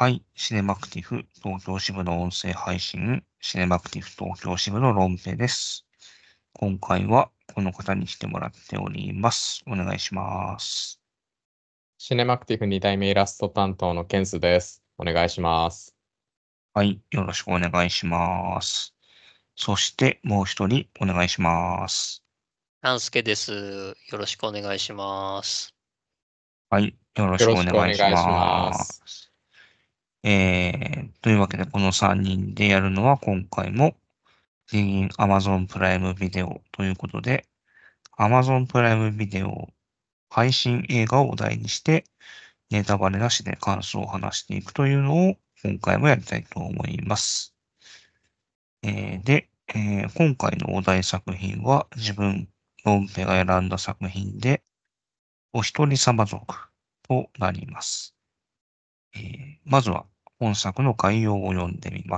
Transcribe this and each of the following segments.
はい。シネマクティフ東京支部の音声配信、シネマクティフ東京支部のロンペです。今回はこの方に来てもらっております。お願いします。 シネマクティフ2代目イラスト担当のケンスです。お願いします。 はい。よろしくお願いします。そしてもう一人お願いします。 なんすけです。よろしくお願いします。 はい。よろしくおよろしくお願いし願いしまます。 す。というわけでこの3人でやるのは今回も全員 Amazon プライムビデオということで Amazon プライムビデオ配信映画をお題にして、ネタバレなしで感想を話していくというのを今回もやりたいと思います。今回のお題作品は自分、ロンペが選んだ作品で、お一人様族となります。まずは本作の概要を読んでみます。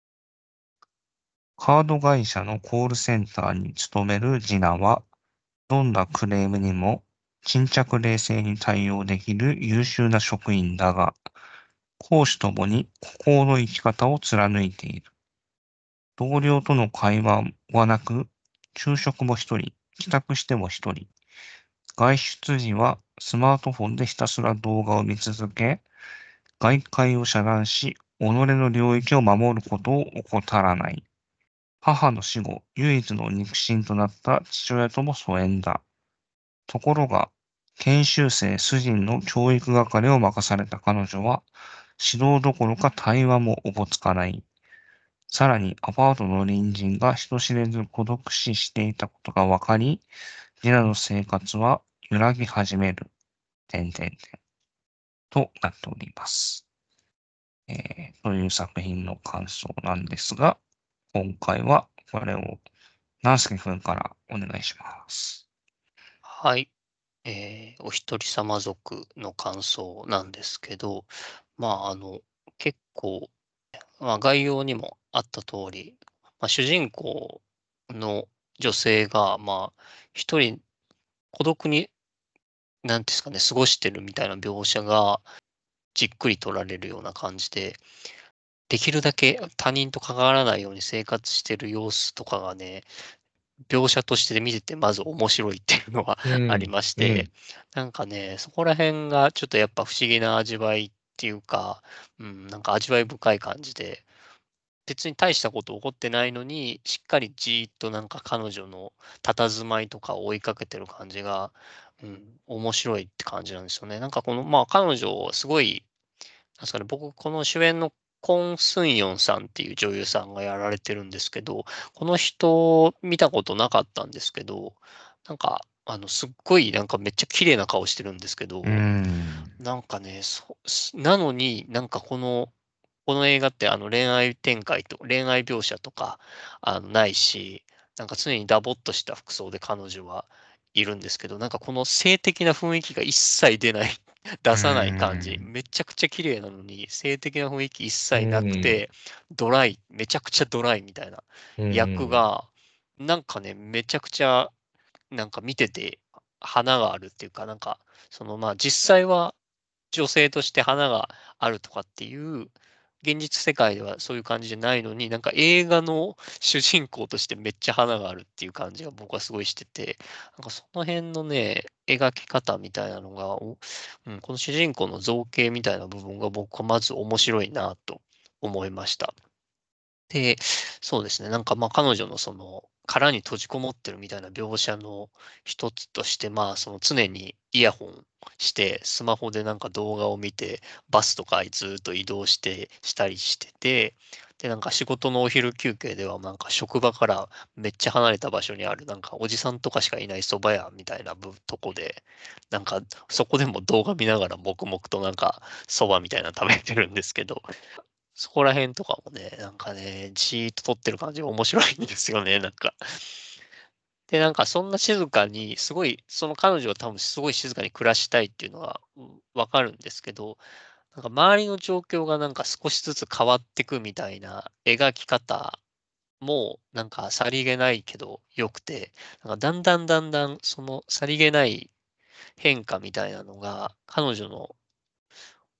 カード会社のコールセンターに勤めるジナは、どんなクレームにも沈着冷静に対応できる優秀な職員だが、公私ともに孤高の生き方を貫いている。同僚との会話はなく、昼食も一人、帰宅しても一人。外出時はスマートフォンでひたすら動画を見続け、外界を遮断し、己の領域を守ることを怠らない。母の死後、唯一の肉親となった父親とも疎遠だ。ところが、研修生主人の教育係を任された彼女は、指導どころか対話もおぼつかない。さらに、アパートの隣人が人知れず孤独死していたことが分かり、ジナの生活は揺らぎ始める。点々点となっております。という作品の感想なんですが、今回はこれを、ナスケ君からお願いします。 はい。お一人様族の感想なんですけど、結構、概要にもあった通り、主人公の女性が、一人孤独に、なんていうんですかね、過ごしてるみたいな描写がじっくり撮られるような感じで、できるだけ他人と関わらないように生活してる様子とかがね、描写として見ててまず面白いっていうのはうありん、 まして、 うん、 なんかね、そこら辺がちょっとやっぱ不思議な味わいっていうか、なんか味わい深い感じで、別に大したこと起こってないのに、しっかりじーっとなんか彼女の佇まいとかを追いかけてる感じが、面白いって感じなんですよね。なんかこの、彼女すごいなんですかね、僕、この主演のコン・スンヨンさんっていう女優さんがやられてるんですけど、この人見たことなかったんですけど、なんか、すっごいなんかめっちゃ綺麗な顔してるんですけうーど、 ん。 なんかね、なのになんかこの映画って恋愛展開と、恋愛描写とかないし、なんか常にダボっとした服装で彼女はいるんですけど、なんかこの性的な雰囲気が一切うー出さない感じ。 ん。 めちゃくちゃ綺麗なのに、性的な雰囲気一う切なくん、 て、めちゃくちゃドライみたいなうん、 役が、なんかね、めちゃくちゃ、なんか見てて花があるっていうか、なんか、実際は女性として花があるとかっていう、現実世界ではそういう感じじゃないのに、なんか映画の主人公としてめっちゃ花があるっていう感じが僕はすごいしてて、なんかその辺のね、描き方みたいなのが、この主人公の造形みたいな部分が僕はまず面白いなと思いました。で、そうですね。なんか彼女のその殻に閉じこもってるみたいな描写の一つとして、その常にイヤホンして、スマホでなんか動画を見て、バスとかずっと移動したりしてて、で、なんか仕事のお昼休憩ではなんか職場からめっちゃ離れた場所にあるなんかおじさんとかしかいない蕎麦屋みたいなとこで、なんかそこでも動画見ながら黙々となんか蕎麦みたいなの食べてるんですけど、そこら辺とかもね、なんかね、じーっと撮ってる感じが面白いんですよね、なんか。で、なんかそんな静かに、すごい、その彼女は多分すごい静かに暮らしたいっていうのは、わかるんですけど、なんか周りの状況がなんか少しずつ変わってくみたいな描き方も、なんかさりげないけど良くて、なんかだんだんそのさりげない変化みたいなのが、彼女の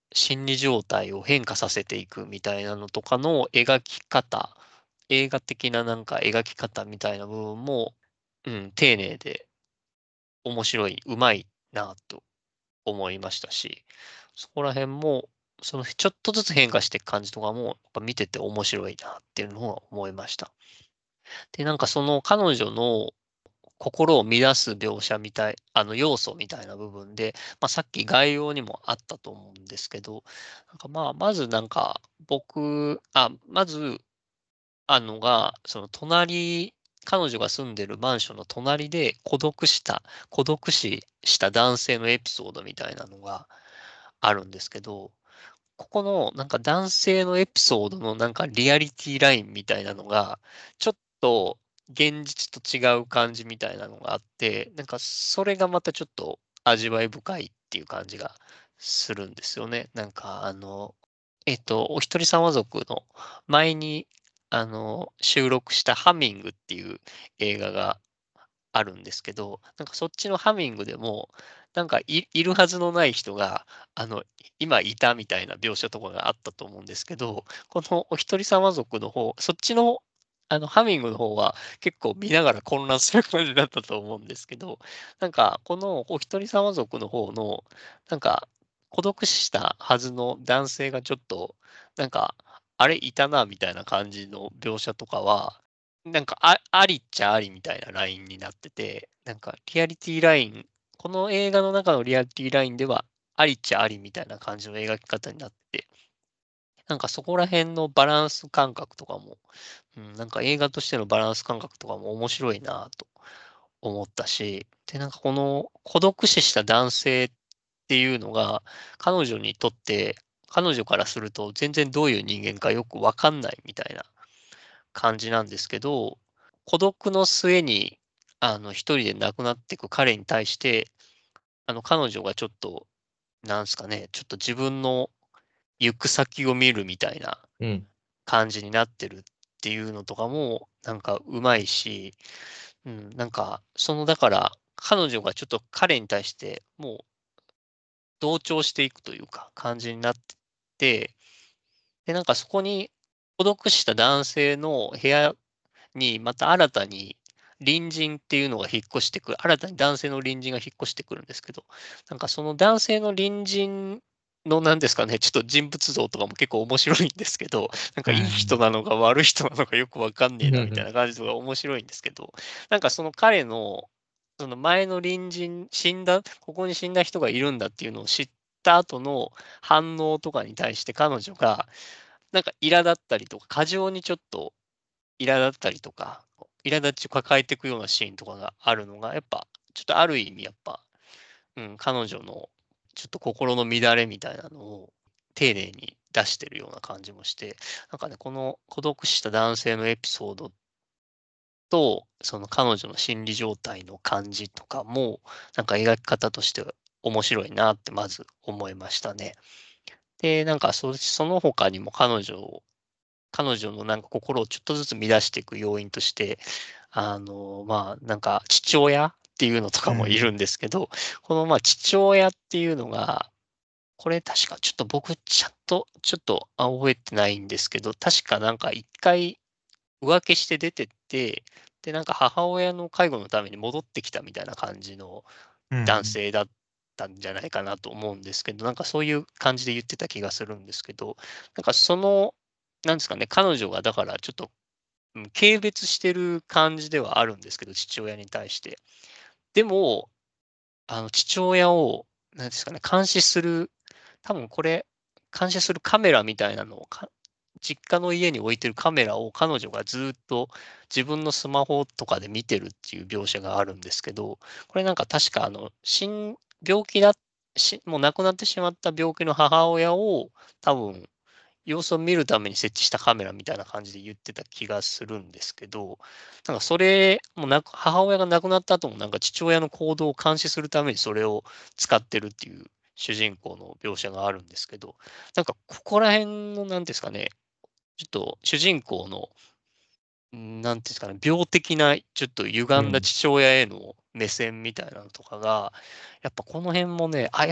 心理状態を変化させていくみたいなのとかの描き方、映画的ななんか描き方みたいな部分も、丁寧で面白い、うまいなと思いましたし、そこら辺も、そのちょっとずつ変化していく感じとかも、やっぱ見てて面白いなっていうのは思いました。で、なんかその彼女の心を乱す描写みたい、要素みたいな部分で、さっき概要にもあったと思うんですけど、なんかまずなんか、まず、その彼女が住んでるマンションの隣で孤独死した男性のエピソードみたいなのがあるんですけど、ここのなんか男性のエピソードのなんかリアリティラインみたいなのが、ちょっと現実と違う感じみたいなのがあって、なんかそれがまたちょっと味わい深いっていう感じがするんですよね。なんかお一人様族の前に収録したハミングっていう映画があるんですけど、なんかそっちのハミングでも、なんかいるはずのない人が、今いたみたいな描写とかがあったと思うんですけど、このお一人様族の方、そっちの、ハミングの方は結構見ながら混乱する感じだったと思うんですけど、なんかこのお一人様族の方の、なんか孤独死したはずの男性がちょっと、なんか、あれいたなみたいな感じの描写とかは、なんか、ありっちゃありみたいなラインになってて、なんかリアリティライン、この映画の中のリアリティラインでは、ありっちゃありみたいな感じの描き方になってて、なんかそこら辺のバランス感覚とかも、なんか映画としてのバランス感覚とかも面白いなと思ったし、で、なんかこの孤独死した男性っていうのが、彼女にとって、彼女からすると全然どういう人間かよくわかんないみたいな感じなんですけど、孤独の末に、一人で亡くなっていく彼に対して、彼女がちょっと、なんすかね、ちょっと自分の行く先を見るみたいなうん。 感じになってるっていうのとかも、なんかうまいし、なんか、だから、彼女がちょっと彼に対して、もう同調していくというか、感じになってて、で、なんかそこに孤独死した男性の部屋に、また新たに隣人っていうのが引っ越してくる、新たに男性の隣人が引っ越してくるんですけど、なんかその男性の隣人のなんですかね、ちょっと人物像とかも結構面白いんですけど、なんかいい人なのか悪い人なのかよくわかんねえなみたいな感じとか面白いんですけど、なんかその彼の、その前の隣人、ここに死んだ人がいるんだっていうのを知った後の反応とかに対して彼女が、なんか苛立ったりとか、過剰にちょっと苛立ったりとか、苛立ちを抱えていくようなシーンとかがあるのが、やっぱ、ちょっとある意味やっぱ、彼女のちょっと心の乱れみたいなのを丁寧に出してるような感じもして、なんかね、この孤独死した男性のエピソードと、その彼女の心理状態の感じとかも、なんか描き方としては面白いなってまず思いましたね。で、なんかその他にも彼女のなんか心をちょっとずつ乱していく要因として、なんか父親っていうのとかもいるんですけど、この父親っていうのが、これ確かちょっと僕ちょっと覚えてないんですけど、確かなんか一回浮気して出てって、で、なんか母親の介護のために戻ってきたみたいな感じの男性だったんじゃないかなと思うんですけど、なんかそういう感じで言ってた気がするんですけど、なんかなんですかね、彼女がだからちょっと、軽蔑してる感じではあるんですけど、父親に対して。でも、父親を、なんですかね、多分これ、監視するカメラみたいなのを実家の家に置いてるカメラを彼女がずっと自分のスマホとかで見てるっていう描写があるんですけど、これなんか確か病気だもう亡くなってしまった病気の母親を多分様子を見るために設置したカメラみたいな感じで言ってた気がするんですけど、なんかそれも母親が亡くなった後もなんか父親の行動を監視するためにそれを使ってるっていう主人公の描写があるんですけど、なんかここら辺のなんですかね、ちょっと主人公の、なんていうんですかね、病的なちょっと歪んだ父親への目線みたいなのとかが、やっぱこの辺もね、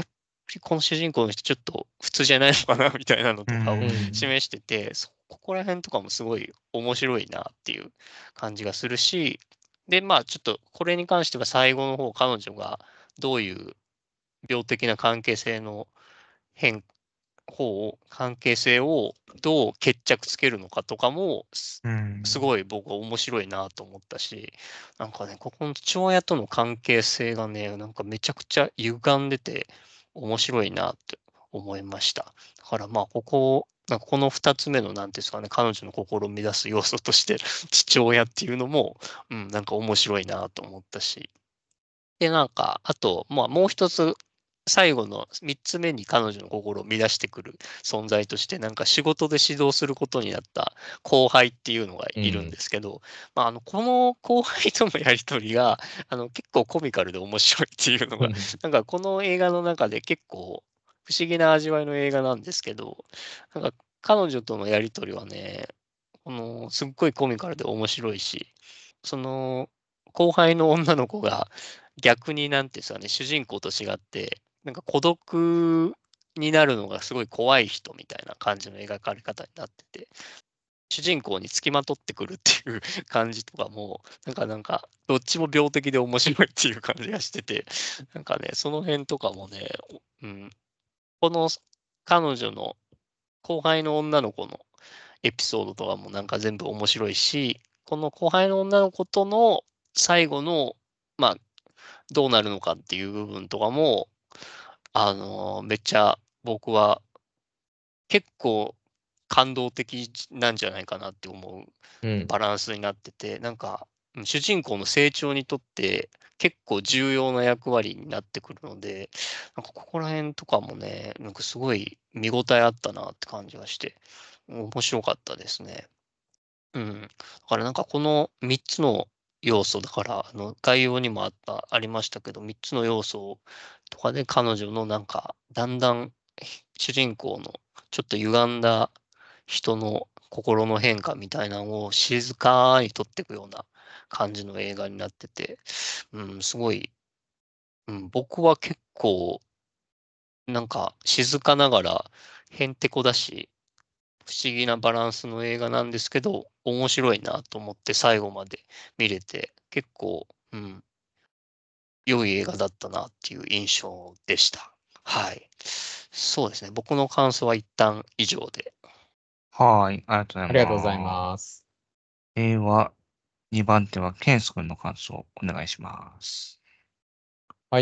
この主人公の人ちょっと普通じゃないのかなみたいなのとかをうん示してて、ここら辺とかもすごい面白いなっていう感じがするし、で、まあちょっとこれに関しては最後の方、彼女がどういう病的な関係性の変関係性をどう決着つけるのかとかも、すごい僕は面白いなと思ったし、なんかね、ここの父親との関係性がね、なんかめちゃくちゃ歪んでて面白いなって思いました。だからまあ、なんかこの二つ目の、なんていうんですかね、彼女の心を乱す要素として父親っていうのも、なんか面白いなと思ったし。で、なんか、あと、まあ、もう一つ、最後の三つ目に彼女の心を乱してくる存在として、なんか仕事で指導することになった後輩っていうのがいるんですけど、まあ、この後輩とのやりとりが、結構コミカルで面白いっていうのが、なんかこの映画の中で結構不思議な味わいの映画なんですけど、なんか彼女とのやりとりはね、すっごいコミカルで面白いし、その、後輩の女の子が逆になんていうんですかね、主人公と違って、なんか孤独になるのがすごい怖い人みたいな感じの描かれ方になってて、主人公につきまとってくるっていう感じとかも、なんか、どっちも病的で面白いっていう感じがしてて、なんかね、その辺とかもね、この彼女の後輩の女の子のエピソードとかもなんか全部面白いし、この後輩の女の子との最後の、まあ、どうなるのかっていう部分とかも、めっちゃ僕は結構感動的なんじゃないかなって思うバランスになってて、なんか、主人公の成長にとって結構重要な役割になってくるので、なんかここら辺とかもね、なんかすごい見応えあったなって感じがして、面白かったですね。だからなんかこの3つの要素だから、概要にもありましたけど、3つの要素とかで彼女のなんか、だんだん主人公のちょっと歪んだ人の心の変化みたいなのを静かに撮っていくような感じの映画になってて、すごい、僕は結構、なんか静かながらへんてこだし、不思議なバランスの映画なんですけど、面白いなと思って最後まで見れて、結構、良い映画だったなっていう印象でした。はい。そうですね。僕の感想は一旦以上で。 はい、ありがとうございありがとうございます。 ます。 では、2番手はケンス君の感想をお願いします。 はい。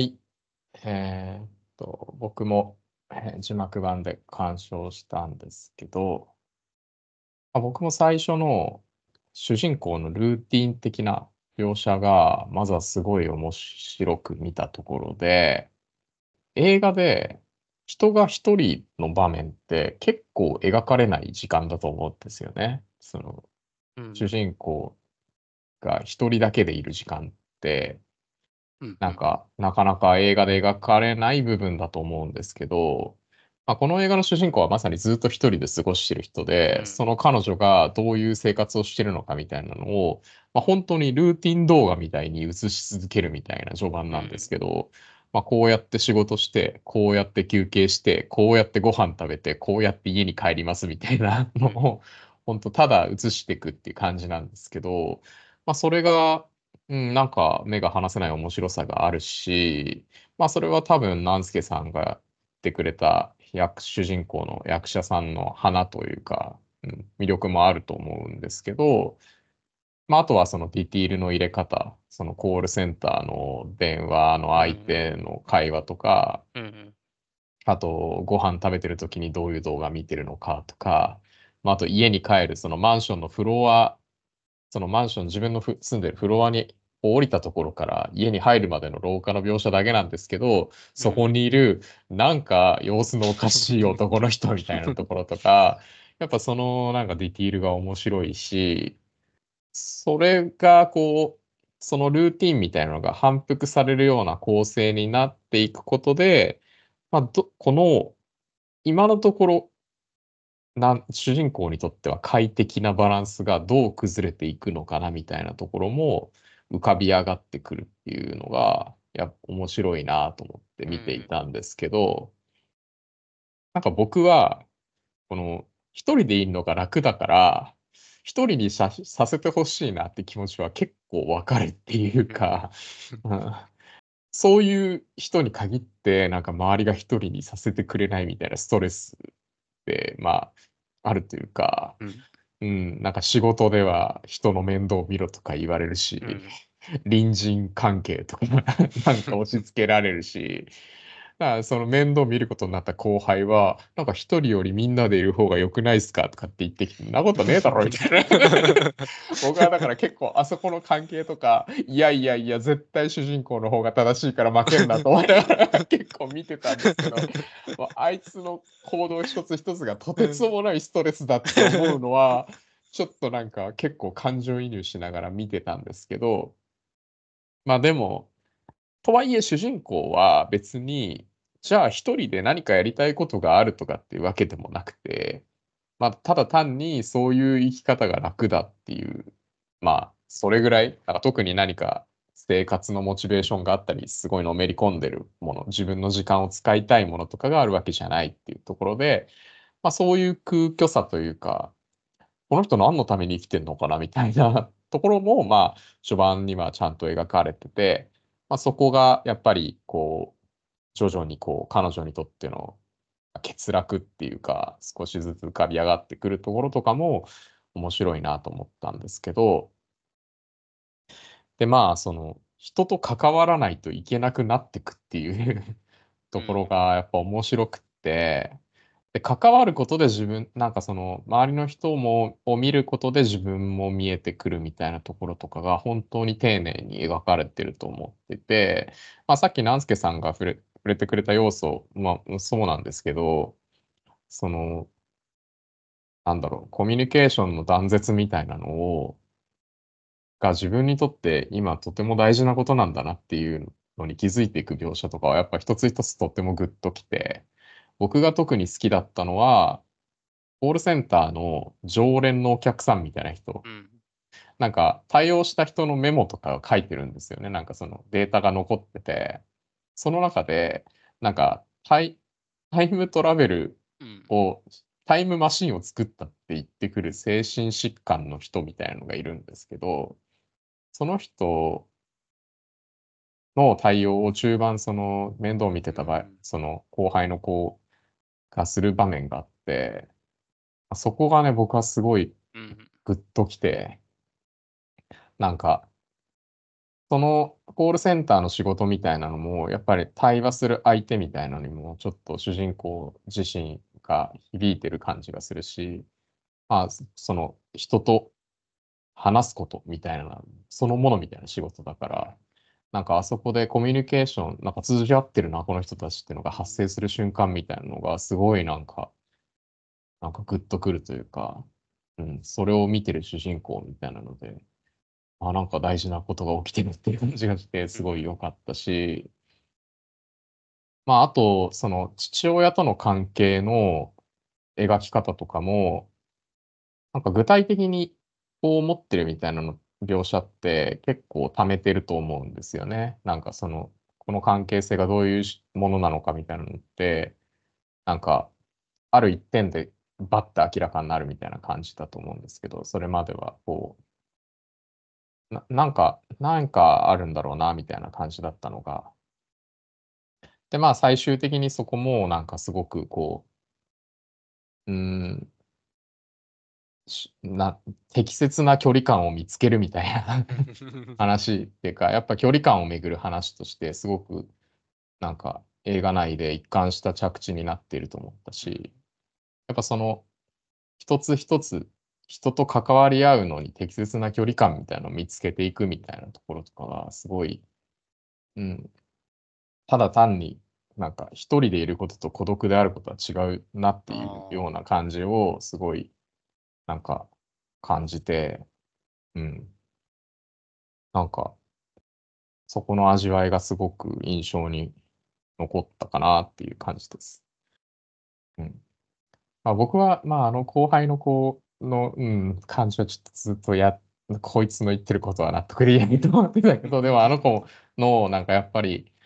僕も、字幕版で鑑賞したんですけど、僕も最初の主人公のルーティン的な描写が、まずはすごい面白く見たところで、映画で人が一人の場面って結構描かれない時間だと思うんですよね。その主うん。 人公が一人だけでいる時間って、 うん。うん。 なんか、なかなか映画で描かれない部分だと思うんですけど、この映画の主人公はまさにずっと一人で過ごしてる人で、 うん。 その彼女がどういう生活をしてるのかみたいなのを、本当にルーティン動画みたいに映し続けるみたいな序盤なんですけど、こうやって仕事して、こうやって休憩して、こうやってご飯食べて、こうやって家に帰りますみたいなのうん。 を、本当ただ映していくっていう感じなんですけど、それがなんか目が離せない面白さがあるし、それは多分、南助さんがやってくれた主人公の役者さんの花というか、魅力もあると思うんですけど、あとはそのディティールの入れ方、そのコールセンターの電話の相うん。 手の会話とか、 うん。 あと、ご飯食べてる時にどういう動画見てるのかとか、あと家に帰るそのマンションのフロア、そのマンション、自分の住んでるフロアに降りたところから家に入るまでの廊下の描写だけなんですけど、そこうん。 にいるなんか様子のおかしい男の人みたいなところとか、やっぱそのなんかディティールが面白いし、それがこう、そのルーティンみたいなのが反復されるような構成になっていくことで、この今のところ主人公にとっては快適なバランスがどう崩れていくのかなみたいなところも浮かび上がってくるっていうのが、面白いなと思って見ていうん。 たんですけど、 なんか僕は、この、一人でいるのが楽だから、一人にさせてほしいなって気持ちは結構わかるっていうか、うんそういう人に限って、なんか周りが一人にさせてくれないみたいなストレスって、まあ、あるというか、 うん。 なんか仕事では人の面倒を見ろとか言われるうし、 ん。 隣人関係とかなんか押し付けられるし、だからその面倒見ることになった後輩は、なんか一人よりみんなでいる方が良くないっすかとかって言ってきて、そんなことねえだろみたいな。僕はだから結構あそこの関係とか、いやいやいや、絶対主人公の方が正しいから負けんなと思いながら結構見てたんですけど、あいつの行動一つ一つがとてつもないストレスだって思うのは、ちょっとなんか結構感情移入しながら見てたんですけど、まあでも、とはいえ主人公は別に、じゃあ一人で何かやりたいことがあるとかっていうわけでもなくて、まあただ単にそういう生き方が楽だっていう、まあそれぐらい、なんか特に何か生活のモチベーションがあったり、すごいのめり込んでるもの、自分の時間を使いたいものとかがあるわけじゃないっていうところで、まあそういう空虚さというか、この人何のために生きてんのかなみたいなところも、まあ、序盤にはちゃんと描かれてて、まあ、そこがやっぱり、こう、徐々にこう、彼女にとっての欠落っていうか、少しずつ浮かび上がってくるところとかも面白いなと思ったんですけど、で、まあ、その、人と関わらないといけなくなってくっていうところがやっぱ面白くって、で、関わることで自分、なんかその、周りの人を見ることで自分も見えてくるみたいなところとかが本当に丁寧に描かれてると思ってて、まあさっき南助さんが触れてくれた要素、まあそうなんですけど、その、なんだろう、コミュニケーションの断絶みたいなのが自分にとって今とても大事なことなんだなっていうのに気づいていく描写とかはやっぱ一つ一つとってもグッときて、僕が特に好きだったのは、コールセンターの常連のお客さんみたいな人、 うん。 なんか対応した人のメモとかが書いてるんですよね。なんかそのデータが残ってて、その中で、なんかタイムトラベルうん。 を、タイムマシンを作ったって言ってくる精神疾患の人みたいなのがいるんですけど、その人の対応を中盤その面倒を見てた場合、 うん。 その後輩の子がする場面があって、そこがね、僕はすごいうん。 グッときて、なんか、そのコールセンターの仕事みたいなのも、やっぱり対話する相手みたいなのにも、ちょっと主人公自身が響いてる感じがするし、まあ、その人と話すことみたいな、そのものみたいな仕事だから、なんかあそこでコミュニケーション、なんか通じ合ってるな、この人たちっていうのが発生する瞬間みたいなのが、すごいなんかグッとくるというか、それを見てる主人公みたいなので、なんか大事なことが起きてるっていう感じがして、すごい良かったし、まあ、あと、その父親との関係の描き方とかも、なんか具体的にこう思ってるみたいなの描写って結構貯めてると思うんですよね。なんかその、この関係性がどういうものなのかみたいなのって、なんか、ある一点でバッて明らかになるみたいな感じだと思うんですけど、それまではこなんかあるんだろうな、みたいな感じだったのが。で、まあ最終的にそこもなんかすごくこう、しな、適切な距離感を見つけるみたいな話っていうか、やっぱ距離感をめぐる話として、すごくなんか映画内で一貫した着地になっていると思ったし、やっぱその一つ一つ人と関わり合うのに適切な距離感みたいなのを見つけていくみたいなところとかがすごい、うん、ただ単になんか一人でいることと孤独であることは違うなっていうようあな感じをすごいなんか感じて、うん、なんかそこの味わいがすごく印象に残ったかなっていう感じです。うん。まあ、僕は、まあ、あの後輩の子の、感じはちょっとずっとこいつの言ってることは納得できないと思ってたけど、でもあの子の、なんかやっぱり、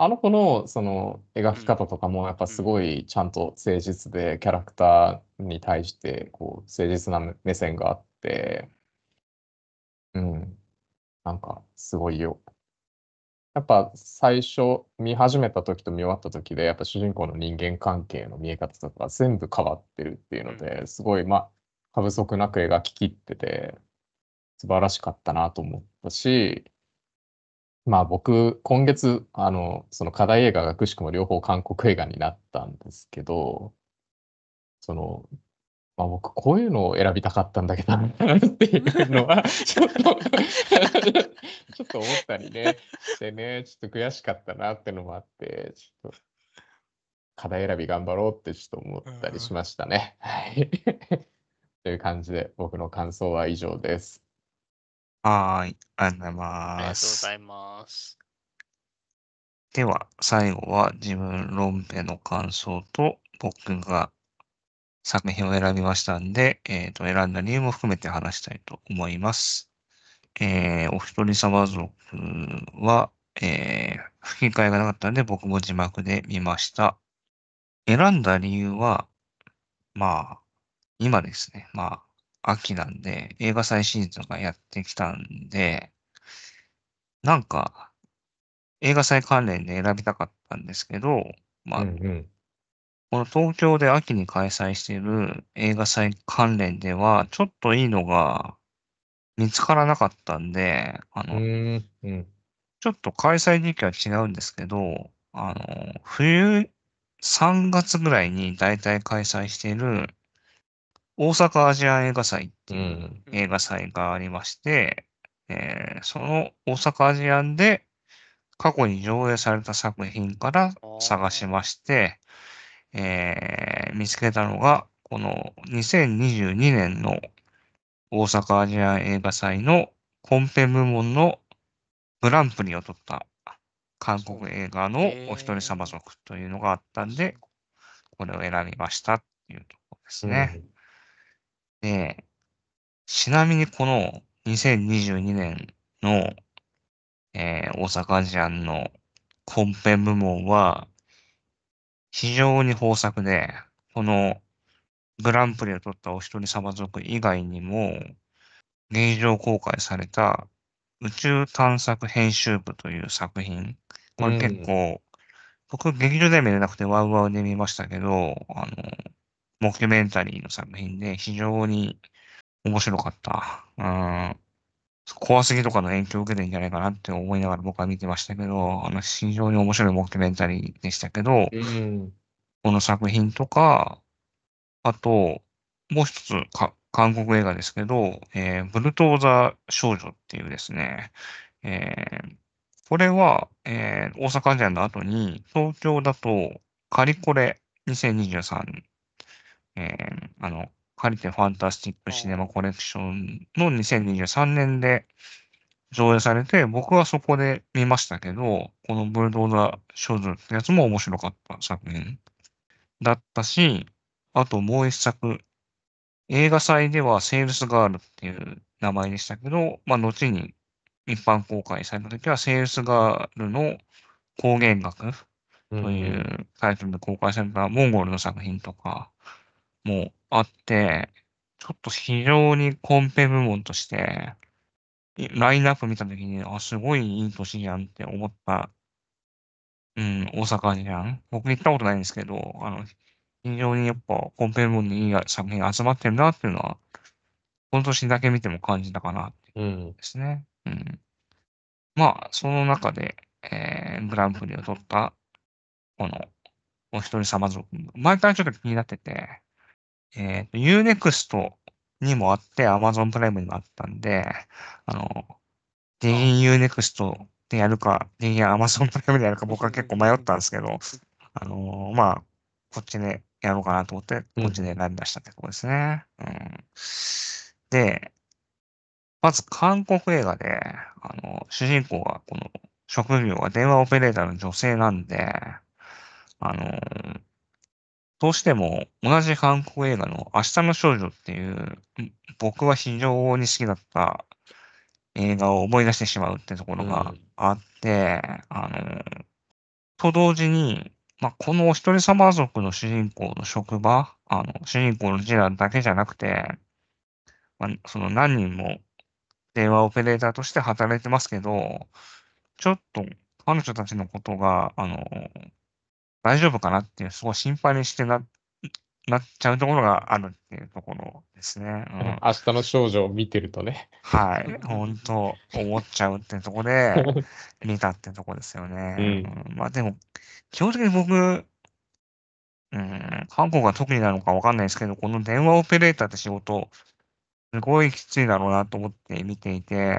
あの子のその描き方とかもやっぱすごいちゃんと誠実で、キャラクターに対してこう誠実な目線があって、うん、なんかすごいよ。やっぱ最初見始めた時と見終わった時で、やっぱ主人公の人間関係の見え方とか全部変わってるっていうので、すごい過不足なく描き切ってて、素晴らしかったなと思ったし、僕、今月、その課題映画がくしくも両方韓国映画になったんですけど、その、僕、こういうのを選びたかったんだけどなっていうのは、ちょっとちょっと思ったりね、してね、ちょっと悔しかったなってのもあって、ちょっと課題選び頑張ろうってちょっと思ったりしましたね。はい。という感じで、僕の感想は以上です。 はーい。ありがとうございあります。 がとうございます。 では、最後は自分論評の感想と僕が作品を選びましたんで、選んだ理由も含めて話したいと思います。お一人様族は、吹き替えがなかったんで僕も字幕で見ました。選んだ理由は、まあ、今ですね。秋なんで映画祭シーズンがやってきたんで、なんか映画祭関連で選びたかったんですけど、まあ、 うんうん。 この東京で秋に開催している映画祭関連では、ちょっといいのが見つからなかったんで、 うん。 ちょっと開催時期は違うんですけど、冬3月ぐらいに大体開催している大阪アジアン映画祭っていううん映画祭がありまして、その大阪アジアンで過去に上映された作品からあ探しあ、 まして、見つけたのが、この2022年の大阪アジアン映画祭のコンペ部門のグランプリを取った韓そうなんだ。 国映画のお一人様へえ。 族というのがあったあ、 んで、 そう。 これを選びましたっていうところですね。 うん。 で、ちなみにこの2022年の、大阪アジアンのコンペ部門は非常に豊作で、このグランプリを取ったお一人様族以外にも、劇場公開された宇宙探索編集部という作品。これ結うん。 構、僕劇場で見れなくてワウワウで見ましたけど、モキュメンタリーの作品で非常に面白かった。怖すぎとかの影響を受けてるんじゃないかなって思いながら僕は見てましたけど、非常に面白いモキュメンタリーでしたけど、 うん。 この作品とか、あと、もう一つ韓国映画ですけど、ブルトーザ少女っていうですね、えーこれは、大阪アジアの後に、東京だと、カリコレ2023、カリテファンタスティックあシネマあ、 コレクションの2023年で上映されて、僕はそこで見ましたけど、このブルドーザ少女ってやつも面白かった作品だったし、あともう一作、映画祭ではセールスガールっていう名前でしたけど、後に一般公開された時はセールスガールの光源学というん。 うタイトルで公開されたモンゴルの作品とかもあって、ちょっと非常にコンペ部門として、ラインナップ見た時に、すごいいい年じゃんって思った、大阪じゃん。僕行ったことないんですけど、非常にやっぱコンペ部門にいい作品が集まってるなっていうのは、この年だけ見ても感じたかなっていううん。 ですね。その中で、グランプリを取った、この、お一人様族。毎回ちょっと気になってて、Unext にもあって、Amazon プライムにもあったんで、あの、ディああ。 ギン Unext でやるか、ディギン Amazon プライムでやるか僕は結構迷ったんですけど、こっちでやろうかなと思って、こっちでうん。 選び出したってとこですね。で、まず韓国映画で、主人公がこの職業が電話オペレーターの女性なんで、あの、どうしても同じ韓国映画の明日の少女っていう、僕は非常に好きだった映画を思い出してしまうってところがうん。 あって、 と同時に、このお一人様族の主人公の職場、主人公の次男だけじゃなくて、その何人も電話オペレーターとして働いてますけど、ちょっと彼女たちのことが、大丈夫かなっていう、すごい心配にしてなっちゃうところがあるっていうところですね。 明日の少女を見てるとね。 はい。本当思っちゃうってとこで、見たってとこですよね。でも、基本的に僕、韓国が特になのかわかんないですけど、この電話オペレーターって仕事、すごいきついだろうなと思って見ていて、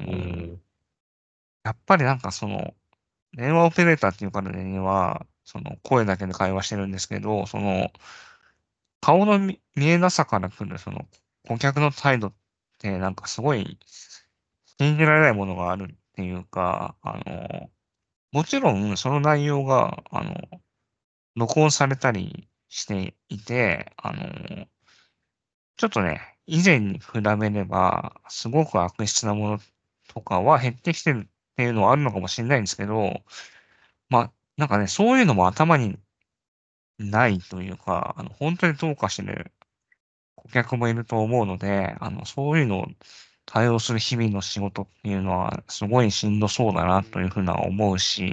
やっぱり電話オペレーターっていうからには、その声だけで会話してるんですけど、その、顔の見えなさから来る、その、顧客の態度ってすごい信じられないものがあるっていうか、もちろんその内容が、録音されたりしていて、ちょっとね、以前に比べれば、すごく悪質なものとかは減ってきてるっていうのはあるのかもしれないんですけど、そういうのも頭にないというか、本当にどうかしてる顧客もいると思うので、そういうのを対応する日々の仕事っていうのは、すごいしんどそうだなというふうな思うし、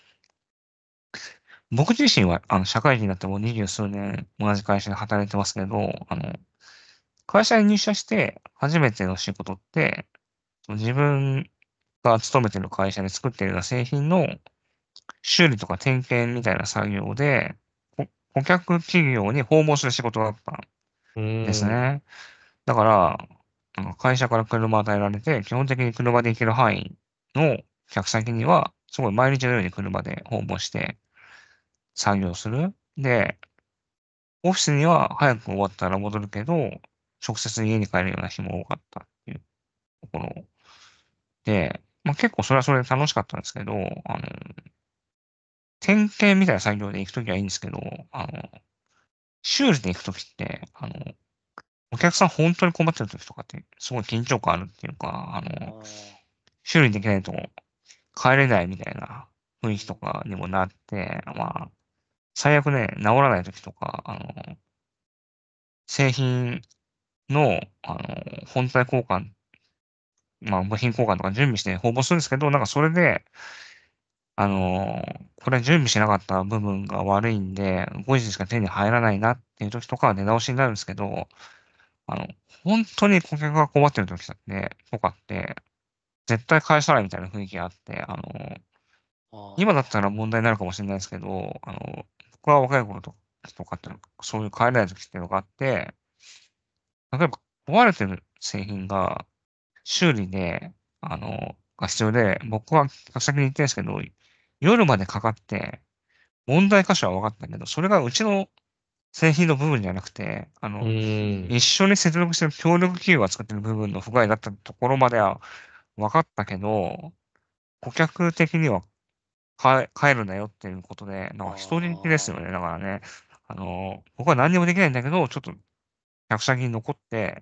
僕自身は、社会人になってもう二十数年同じ会社で働いてますけど、会社に入社して初めての仕事って、自分が勤めてる会社で作っているような製品の修理とか点検みたいな作業で、顧客企業に訪問する仕事だったんですね。だから、会社から車を与えられて、基本的に車で行ける範囲の客先には、すごい毎日のように車で訪問して作業する。で、オフィスには早く終わったら戻るけど、直接家に帰るような日も多かったっていうところで、結構それはそれで楽しかったんですけど、点検みたいな作業で行くときはいいんですけど、修理で行くときって、お客さん本当に困ってるときとかって、すごい緊張感あるっていうか、修理できないと帰れないみたいな雰囲気とかにもなって、最悪ね、治らないときとか、製品の、本体交換、部品交換とか準備して応募するんですけど、それで、これ準備しなかった部分が悪いんで、後日しか手に入らないなっていう時とかは出直しになるんですけど、あの、本当に顧客が困ってるとかって、絶対返さないみたいな雰囲気があって、今だったら問題になるかもしれないですけど、僕は若い頃とかって、そういう帰れない時っていうのがあって、例えば壊れてる製品が修理で、が必要で、僕は客先に言ってるんですけど、夜までかかって、問題箇所は分かったけど、それがうちの製品の部分じゃなくて、一緒に接続してる協力企業が作ってる部分の不具合だったところまでは分かったけど、顧客的には帰るなよっていうことで、人質ですよね。だからね、僕は何にもできないんだけど、ちょっと客先に残って、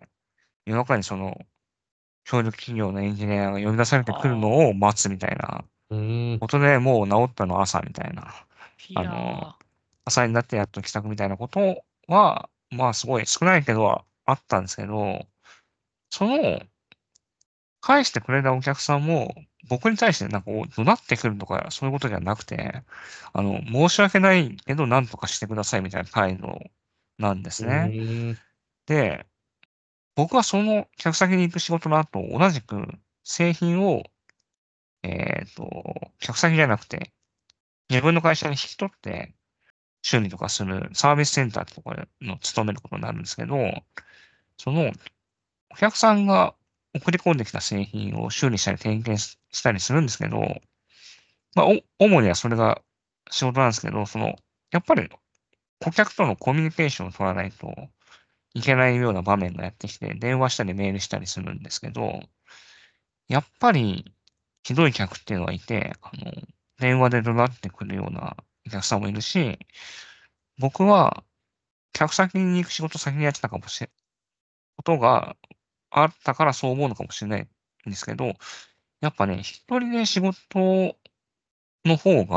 夜中にその協力企業のエンジニアが呼び出されてくるのを待つみたいなことで、もう治ったの朝みたいな。 いあの、 や朝になってやっと帰宅みたいなことは、すごい少ないけどあったんですけど、その、返してくれたお客さんも、僕に対して怒鳴ってくるとか、そういうことじゃなくて、申し訳ないけど、なんとかしてくださいみたいな態度なんですね。で、僕はその客先に行く仕事の後、同じく製品を、客先じゃなくて、自分の会社に引き取って修理とかするサービスセンターとかの勤めることになるんですけど、そのお客さんが送り込んできた製品を修理したり点検したりするんですけど、主にはそれが仕事なんですけど、やっぱり顧客とのコミュニケーションを取らないといけないような場面がやってきて、電話したりメールしたりするんですけど、やっぱりひどい客っていうのがいて、電話で怒鳴ってくるようなお客さんもいるし、僕は客先に行く仕事先にやってたことがあったからそう思うのかもしれないんですけど、やっぱね、一人で仕事の方が、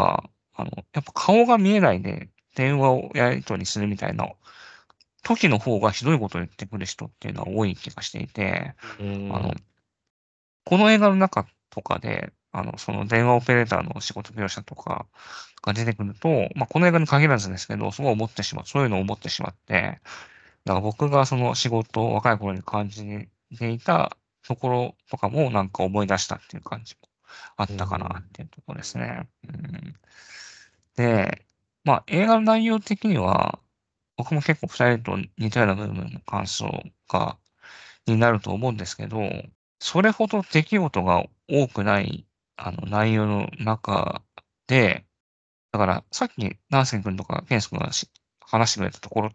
やっぱ顔が見えないで電話をやり取りするみたいな時の方がひどいことを言ってくる人っていうのは多い気がしていて、 うあの、 ん。 この映画の中とかで、その電話オペレーターの仕事描写とかが出てくると、まあ、この映画に限らずですけど、すごい思ってしまう、そういうのを思ってしまって、だから僕がその仕事を若い頃に感じていたところとかもなんか思い出したっていう感じもあったかなっていうところですね。うん、で、まあ映画の内容的には、僕も結構二人と似たような部分の感想になると思うんですけど、それほど出来事が多くない、内容の中で、だからさっきナンセン君とかケンス君が話してくれたところって、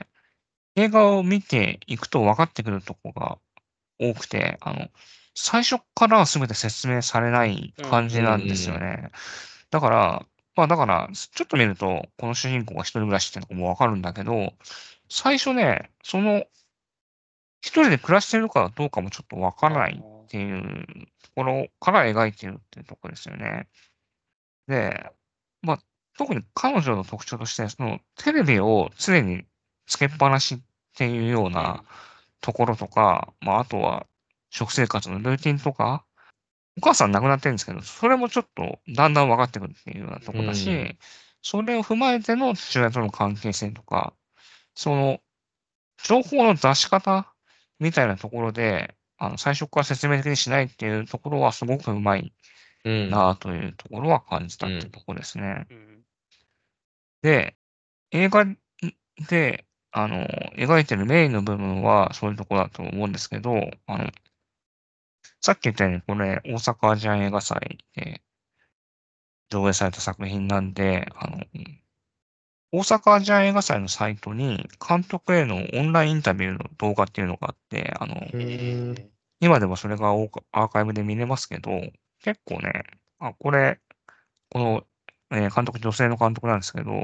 映画を見ていくと分かってくるところが多くて、最初からは全て説明されない感じなんですよね。だから、ちょっと見ると、この主人公が一人暮らしっていうのも分かるんだけど、最初ね、一人で暮らしてるかどうかもちょっと分からないっていうところから描いてるっていうところですよね。で、まあ、特に彼女の特徴として、そのテレビを常につけっぱなしっていうようなところとか、まあ、あとは食生活のルーティンとか、お母さん亡くなってるんですけど、それもちょっとだんだん分かってくるっていうようなところだし、それを踏まえての父親との関係性とか、その情報の出し方みたいなところで、最初から説明的にしないっていうところはすごくうまいなというところは感じたってところですね。で、映画で、描いてるメインの部分はそういうところだと思うんですけど、さっき言ったようにこれ、大阪アジアン映画祭で上映された作品なんで、大阪アジアン映画祭のサイトに監督へのオンラインインタビューの動画っていうのがあって、今でもそれがアーカイブで見れますけど、結構ね、この、監督、女性の監督なんですけど、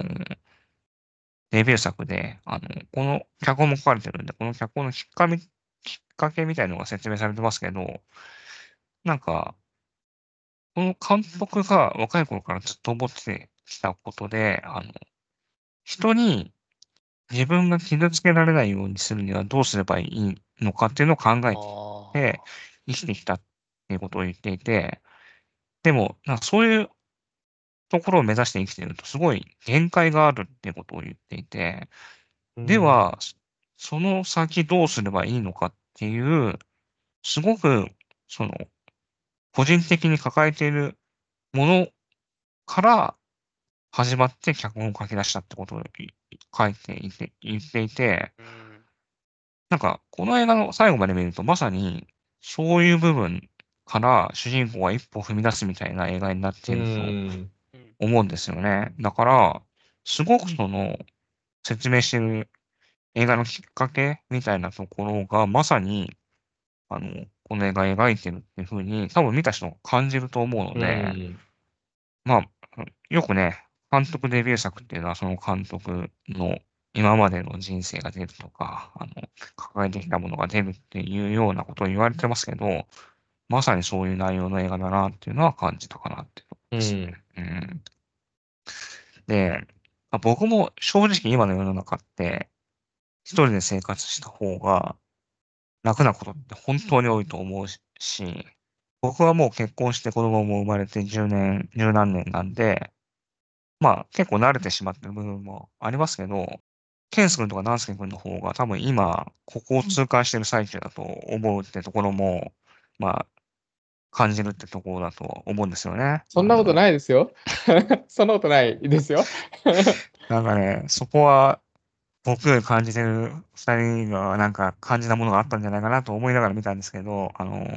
デビュー作で、この脚本も書かれてるんで、この脚本のきっかけみたいなのが説明されてますけど、なんか、この監督が若い頃からずっと思ってきたことで、人に自分が傷つけられないようにするにはどうすればいいのかっていうのを考えて生きてきたっていうことを言っていて、でも、なんかそういうところを目指して生きているとすごい限界があるっていうことを言っていて、では、その先どうすればいいのかっていう、すごく、その、個人的に抱えているものから始まって脚本を書き出したってことを言っていて、なんか、この映画の最後まで見ると、まさに、そういう部分から主人公が一歩踏み出すみたいな映画になっていると思うんですよね。だから、すごく説明してる映画のきっかけみたいなところが、まさに、この映画描いてるっていう風に、多分見た人が感じると思うので、まあ、よくね、監督デビュー作っていうのは、その監督の今までの人生が出るとか、抱えてきたものが出るっていうようなことを言われてますけど、まさにそういう内容の映画だなっていうのは感じたかなっていうところですね。うん。で、僕も正直今の世の中って、一人で生活した方が楽なことって本当に多いと思うし、僕はもう結婚して子供も生まれて10年、十何年なんで、まあ結構慣れてしまってる部分もありますけど、ケンス君とかナンスケ君の方が多分今、ここを痛感してる最中だと思うってところも、まあ感じるってところだと思うんですよね。 そんなことないですよ。そんなことないですよ。 なんかね、そこは僕が感じてる二人がなんか感じたものがあったんじゃないかなと思いながら見たんですけど、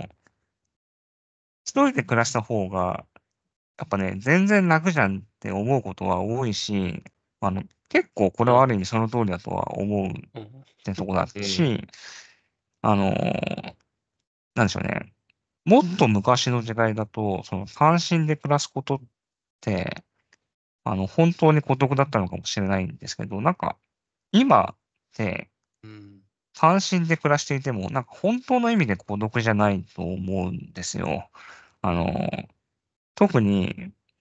一人で暮らした方が、やっぱね、全然楽じゃんって思うことは多いし、結構これはある意味その通りだとは思うってとこだし、あの、なんでしょうね。もっと昔の時代だと、その単身で暮らすことって、本当に孤独だったのかもしれないんですけど、なんか、今って、単身で暮らしていても、なんか本当の意味で孤独じゃないと思うんですよ。あの、特に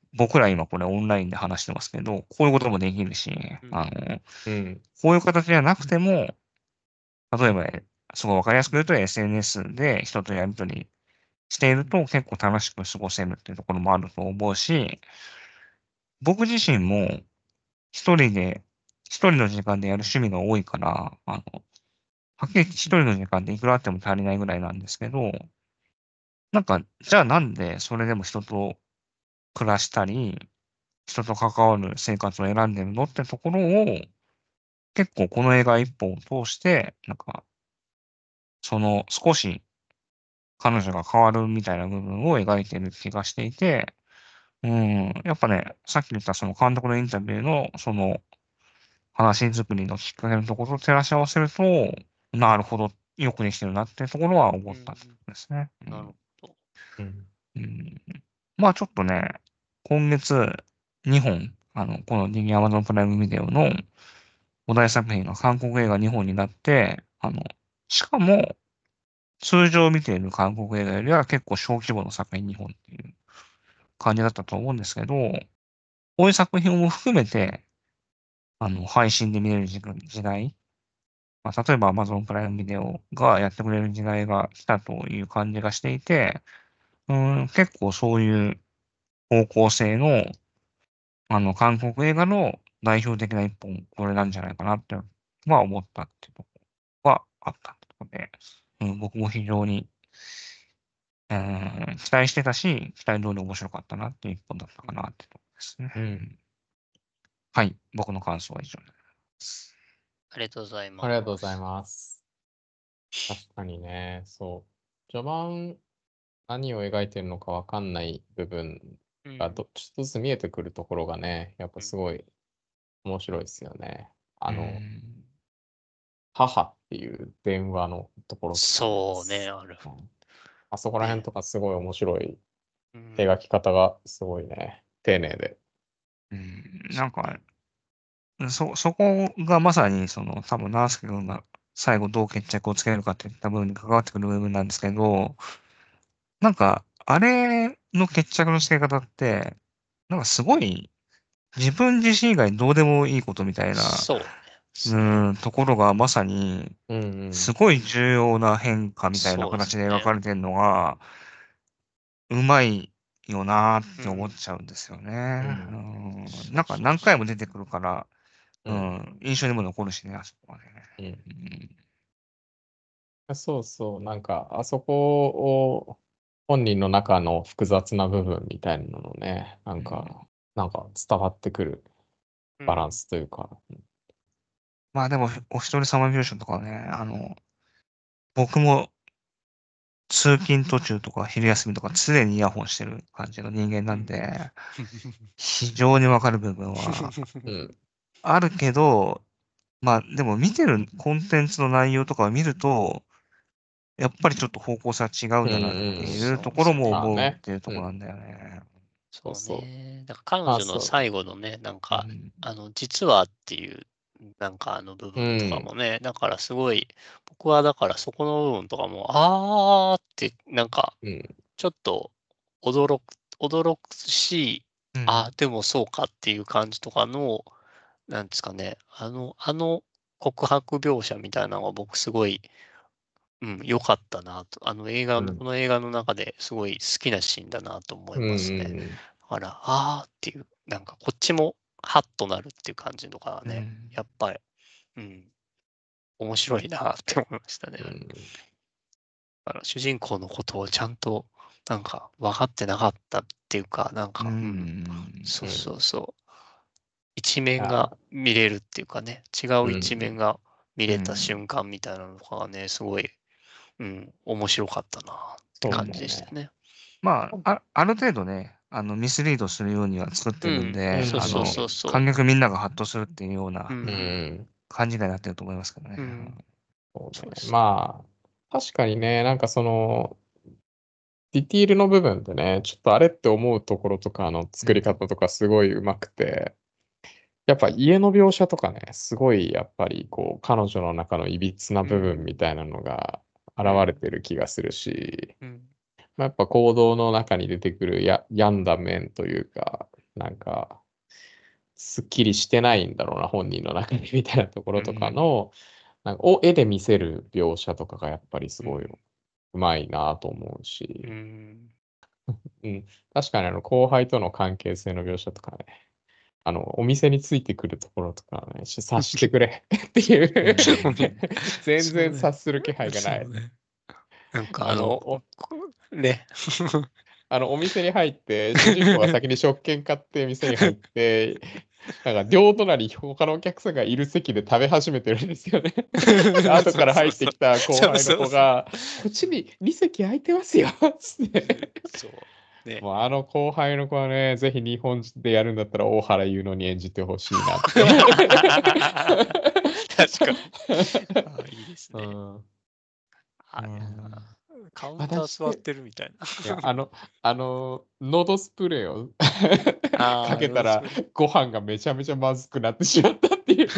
僕ら今これオンラインで話してますけど、こういうこともできるし、 うんうん。 こういう形じゃなくても、例えば、すごいわかりやすく言うと SNS で人とやりとりしていると結構楽しく過ごせるっていうところもあると思うし、僕自身も一人で、一人の時間でやる趣味が多いから、はっきり言って一人の時間でいくらあっても足りないぐらいなんですけど、なんか、じゃあなんでそれでも人と暮らしたり、人と関わる生活を選んでるのってところを、結構この映画一本を通して、なんか、その少し彼女が変わるみたいな部分を描いてる気がしていて、やっぱね、さっき言ったその監督のインタビューの、その話作りのきっかけのところと照らし合わせると、なるほど、よくできてるなっていうところは思ったってことですね。 なるほど。 うん。 まあちょっとね、今月2本、この Amazon プライムビデオのお題作品が韓国映画2本になって、しかも通常見ている韓国映画よりは結構小規模の作品2本っていう感じだったと思うんですけど、こういう作品も含めて、配信で見れる時代、まあ、例えば Amazon プライムビデオがやってくれる時代が来たという感じがしていて、結構そういう方向性の、韓国映画の代表的な一本、これなんじゃないかなっては思ったっていうところはあったってところで、僕も非常に、期待してたし、期待通り面白かったなっていう一本だったかなってところですね。 うん。 はい。僕の感想は以上になります。 ありがとうございます。 ありがとうございます。確かにね、そう。序盤、何を描いてるのかわかんない部分がちょっとずつ見えてくるところがね、やっぱすごい面白いですよね。母っていう電話のところとかね、 そうね、ある。 あそこら辺とかすごい面白いうん描き方がすごいね、丁寧で。 なんか、そこがまさに、多分、ナースケ君が最後どう決着をつけるかっていった部分に関わってくる部分なんですけど、なんか、あれの決着のつけ方って、なんかすごい、自分自身以外どうでもいいことみたいな、 そうね。 ところがまさに、 うんうん。 すごい重要な変化みたいなそうです形で描ね。 かれてるのが、うまいよなーって思っうん。 ちゃうんですようね。 ん。 なんか何回も出てくるから、 うん。 印象にも残るしね、あそこはね。 うん。 うんそうそう、なんか、あそこを本人の中の複雑な部分みたいなのね、なんか伝わってくるバランスというか、 まあでも、お一人様描写とかね、僕も通勤途中とか昼休みとか常にイヤホンしてる感じの人間なんで、非常にわかる部分はうん。 あるけど、まあでも見てるコンテンツの内容とかを見ると、やっぱりちょっと方向性は違うんうんだなってうん。 いうところも思うっまあね。 ていうとうん。 ころなんだよね。 そうそうそう。 ね。だから彼まあ女のそう。 最後のね、 うん。 実はっていう、部う分とかん。 もね、だからすごい、僕はだからそこの部分とかも、あーって、 うん。 ちょっと驚くし、 うんでもそうかっていう感じとかの、なんですかね、告白描写みたいなのが僕すごい、良かったなと。 うん。 この映画の中ですごい好きなシーンだなと思いうん。 ますね。 うん。 だから、っていう、こっちもハッとなるっていう感じとかはね、 うん。 やっぱり、うん、面白いなって思いましたね。 うん。 主人公のことをちゃんと、分かってなかったっていうか、 うん。 そううん。 そうそう。一い面がや、 見れるっていうかね、違う一うん。 面が見うれた瞬ん。 間みたいなのとかがね、すごい、面白かったなってそう感じだよね。 でしたね。 まあ、ある程度ね、ミスリードするようには作ってるんうで、 そうそうん。 そうそ観客みんながハッとするっていうようう。 なうん。 感じになってると思いますけどね。 そうね。 そうですね。 まあ、確かにね、なんかその、ディティールの部分でね、ちょっとあれって思うところとかの作り方とかすごい上手くて、やっぱ家の描写とかね、すごいやっぱりこう、彼女の中の歪な部分みたいなのが現れてる気がするし、 うん。 まあ、やっぱ行動の中に出てくる病んだ面というか、 なんか、すっきりしてないんだろうな、本人の中にみたいなところとかの、なんか絵で見せる描写とかがやっぱりすごいうまいなと思うし、確かに後輩との関係性の描写とかね、お店についてくるところとかね、察してくれっていう全然察する気配がない。 なんかね。お店に入って、主人公が先に食券買って店に入って、なんか両隣に他のお客さんがいる席で食べ始めてるんですよね。後から入ってきた後輩の子が、こっちに2席空いてますよつって。 ね。 もう後輩の子はね、ぜひ日本でやるんだったら大原優乃に演じてほしいなって。 確かに。いいですね。カウンター座ってるみたいな。 いや、喉スプレーをかけたら、ご飯がめちゃめちゃまずくなってしまったっていう。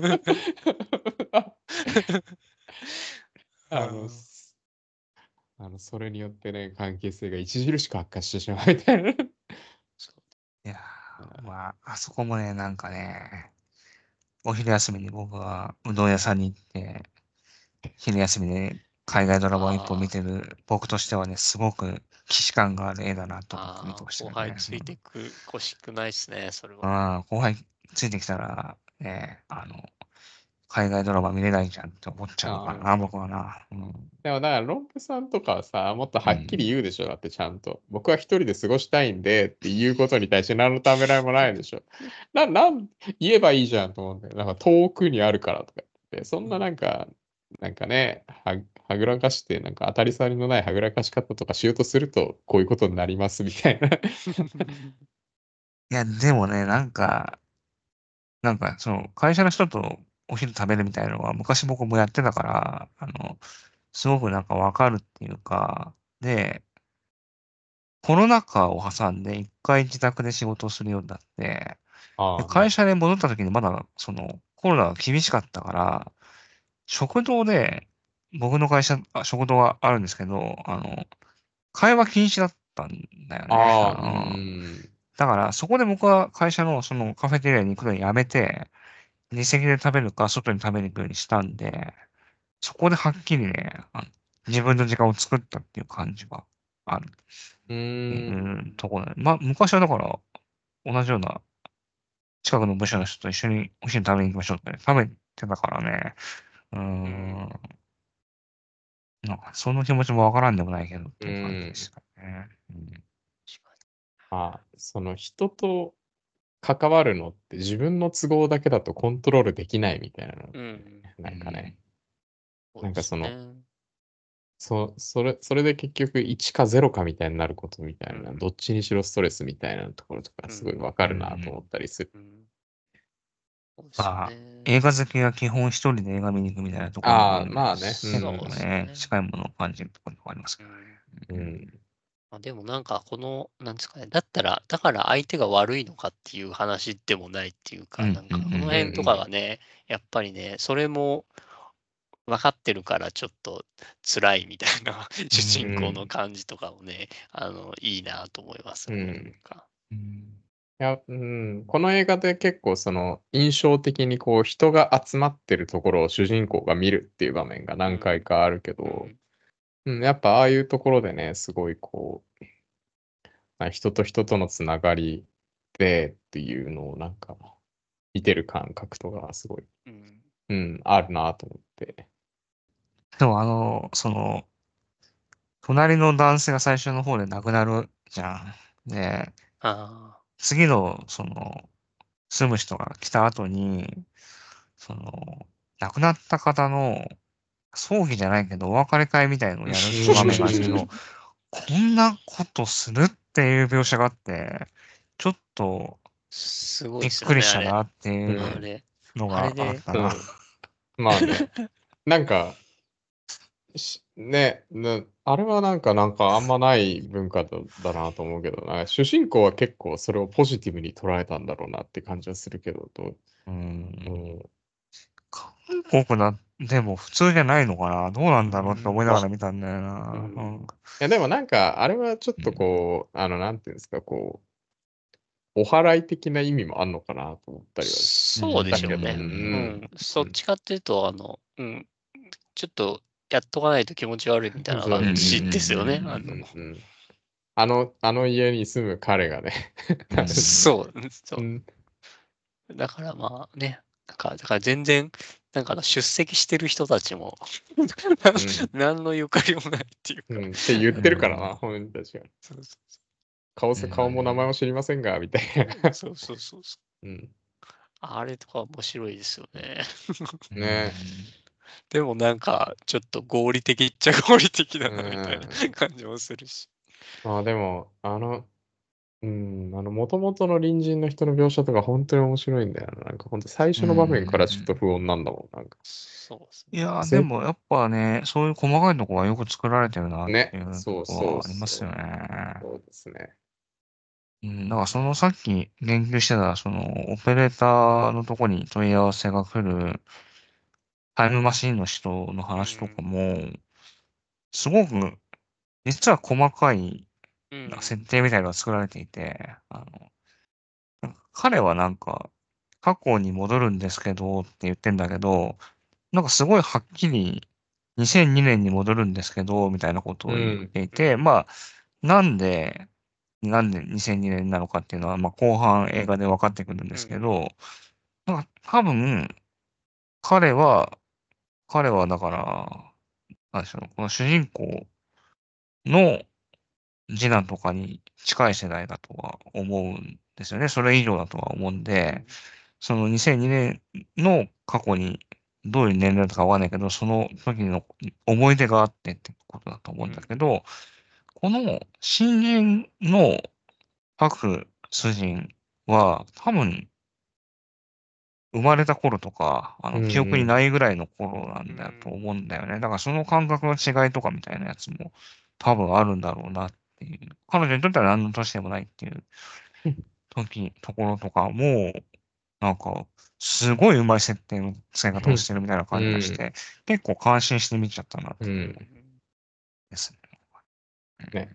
それによってね、関係性が著しく悪化してしまうみたいな。 いやー、まあ、あそこもね、なんかね、お昼休みに僕はうどん屋さんに行って、昼休みで海外ドラマを一本見てる僕としてはね、すごく既視感がある絵だなと思って見てましたよね。 後輩ついてくこしくないっすね、それは。 後輩ついてきたら、ね、海外ドラマ見れないじゃんって思っちゃうのかな、僕はな。 でもだから、ロンペさんとかはさ、もっとはっきり言うでしょ、だってちゃんと。僕は一人で過ごしたいんでっていうことに対して何のためらいもないでしょ。言えばいいじゃんと思うんだよ。なんか遠くにあるからとか言って、そんななんかね、はぐらかして、なんか当たり障りのないはぐらかし方とかしようとすると、こういうことになりますみたいな。 いや、でもね、その、会社の人とお昼食べるみたいなのは、昔僕もやってたから、すごくなんかわかるっていうか、で、コロナ禍を挟んで一回自宅で仕事をするようになって、で、会社に戻った時にまだ、その、コロナが厳しかったから、食堂で、僕の会社、食堂はあるんですけど、会話禁止だったんだよね。だから、そこで僕は会社のそのカフェテリアに行くのをやめて、二席で食べるか、外に食べに行くようにしたんで、そこではっきりね、自分の時間を作ったっていう感じがある。ところで。まあ、昔はだから、同じような近くの部署の人と一緒にお昼食べに行きましょうって、食べてたからね。なんかその気持ちもわからんでもないけどっていう感じでしたね。 その人と関わるのって自分の都合だけだとコントロールできないみたいなの、なんかね。なんかそれで結局1か0かみたいになることみたいな、どっちにしろストレスみたいなところとかすごいわかるなと思ったりする。 まあ、映画好きは基本一人で映画見に行くみたいなところもあるんで、 まあね。 結構ね、近いものを感じるところもありますけどね。 でもなんかなんですかね、だから相手が悪いのかっていう話でもないっていうか、なんかこの辺とかがね、やっぱりね、それも分かってるからちょっと辛いみたいな主人公の感じとかもね、いいなと思いますね。 この映画で結構その印象的にこう人が集まってるところを主人公が見るっていう場面が何回かあるけど、やっぱああいうところでね、すごいこう、人と人とのつながりでっていうのをなんか見てる感覚とかすごい、あるなと思って。 でもその、隣の男性が最初の方で亡くなるじゃん。で、次の、その、住む人が来た後に、その、亡くなった方の葬儀じゃないけど、お別れ会みたいのをやる場面があるんですけど、こんなことするっていう描写があって、ちょっと、びっくりしたなっていうのがあったな。 まあね。なんか、あれはなんかあんまない文化だなと思うけど、主人公は結構それをポジティブに捉えたんだろうなって感じはするけど、 韓国でも普通じゃないのかな、どうなんだろうって思いながら見たんだよな。 いやでもなんか、あれはちょっとこう、なんていうんですか、こう、 お祓い的な意味もあんのかなと思ったりはそうでしょうね。 だけど、 そっちかっていうと、ちょっとやっとかないと気持ち悪いみたいな感じですよね。 あの家に住む彼がね。 そう。 うんだからまあね、だから全然、出席してる人たちも何のゆかりもないっていうか。 って言ってるからな、本人たちが。 そうそ顔も名前も知りませんが、みたいな。 そう。あれとか面白いですよね。 ねでもちょっと合理的っちゃ合理的だなみたいな感じもするし。 まあでも、元々の隣人の人の描写とか本当に面白いんだよな。なんか本当最初の場面からちょっと不穏なんだもん。なんか。 そうですいやー、でぜもやっぱね、そういう細かいところはよく作られてるなってね。 いうそうところそうはありますよそう。 ね。 そうですね。 だからそのさっき言及してた、そのオペレーターのとこに問い合わせが来るタイムマシンの人の話とかも、すごく、実は細かい設定みたいなのが作られていて、彼は過去に戻るんですけどって言ってんだけど、すごいはっきり2002年に戻るんですけど、みたいなことを言っていて、まあ、なんで2002年なのかっていうのは、まあ、後半映画で分かってくるんですけど、多分、彼は、だから、なんでしょう、この主人公の次男とかに近い世代だとは思うんですよね。それ以上だとは思うんで、その2002年の過去にどういう年齢だったかわかんないけど、その時の思い出があってってことだと思うんだけど、この新人の各主人は多分生まれた頃とか、記憶にないぐらいの頃なんだと思うんだよね。だからその感覚の違いとかみたいなやつも多分あるんだろうなっていう。彼女にとっては何の年でもないっていうところとかも、なんか、すごいうまい設定の使い方をしてるみたいな感じがして、結構感心して見ちゃったなっていうのですね。 ね。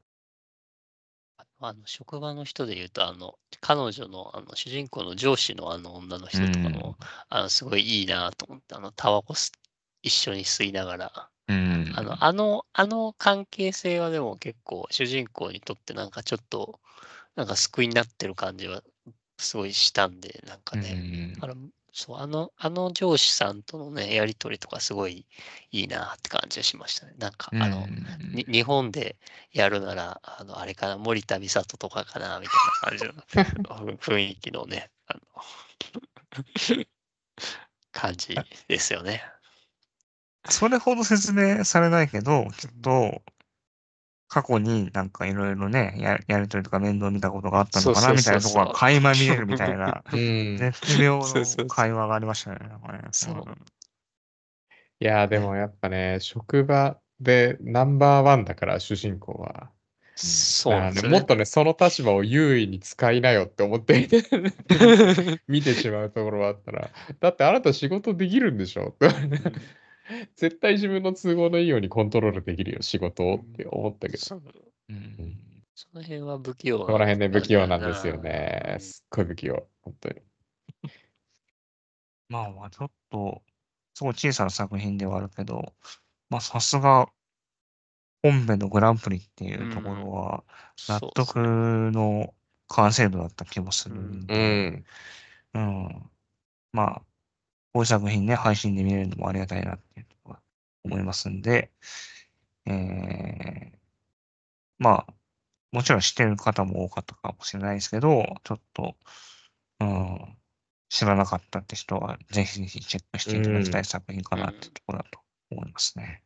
職場の人で言うと、彼女の、主人公の上司の女の人とかも、すごいいいなと思って、タバコ一緒に吸いながら、あの関係性はでも結構主人公にとってちょっと、救いになってる感じはすごいしたんで、そう、あの上司さんとのね、やりとりとかすごいいいなって感じがしましたね。日本でやるなら、あれかな、森田美里とかかな、みたいな感じの雰囲気のね、感じですよね。 それほど説明されないけど、きっと、過去にいろいろね、やりとりとか面倒見たことがあったのかな、みたいなところが垣間見えるみたいな、絶妙の会話がありましたね。 いやでもやっぱね、職場でナンバーワンだから、主人公は。 そうなんですよね。 もっとね、その立場を優位に使いなよって思って見てしまうところはあったら、だってあなた仕事できるんでしょ絶対自分の都合のいいようにコントロールできるよ、仕事をって思ったけど。 その辺は不器用そこら辺ね、不器用なんですよだね。すっごい不器用。本当に。 まあ、ちょっと、すごい小さな作品ではあるけど、まあ、さすが、本編のグランプリっていうところは、納得の完成度だった気もするんで、まあ、こういう作品ね、配信で見れるのもありがたいなっていうところは思いますんで、えー、まあ、もちろん知ってる方も多かったかもしれないですけど、ちょっと、うん、知らなかったって人は、ぜひぜひチェックしていただきたい作品かなってところだと思いますね。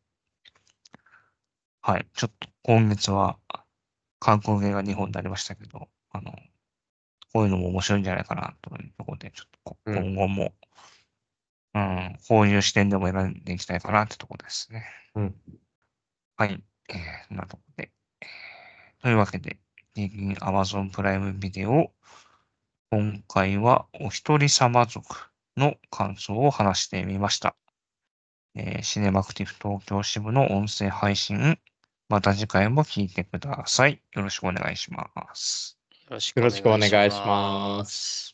はい。ちょっと今月は観光芸が2本になりましたけど、こういうのも面白いんじゃないかなというところで、ちょっと今後も、こういう視点でも選んでいきたいかなってところですね。はい。そんなところで。というわけで、Amazon プライムビデオ、今回はお一人様族の感想を話してみました。シネマクティブ東京支部の音声配信、また次回も聞いてください。よろしくお願いします。 ろしくよろしくお願いしまます。 す。